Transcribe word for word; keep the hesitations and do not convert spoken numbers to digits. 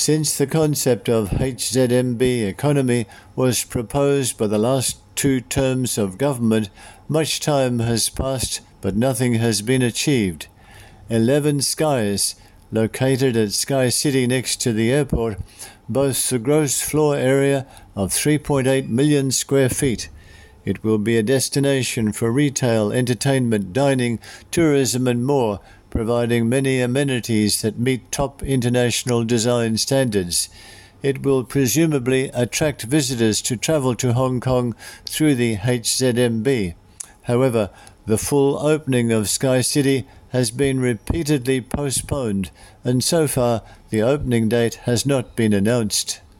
Since the concept of H Z M B economy was proposed by the last two terms of government, much time has passed but nothing has been achieved. Eleven Skies, located at Sky City next to the airport, boasts a gross floor area of three point eight million square feet. It will be a destination for retail, entertainment, dining, tourism and more, providing many amenities that meet top international design standards. It will presumably attract visitors to travel to Hong Kong through the H Z M B. However, the full opening of Sky City has been repeatedly postponed, and so far the opening date has not been announced.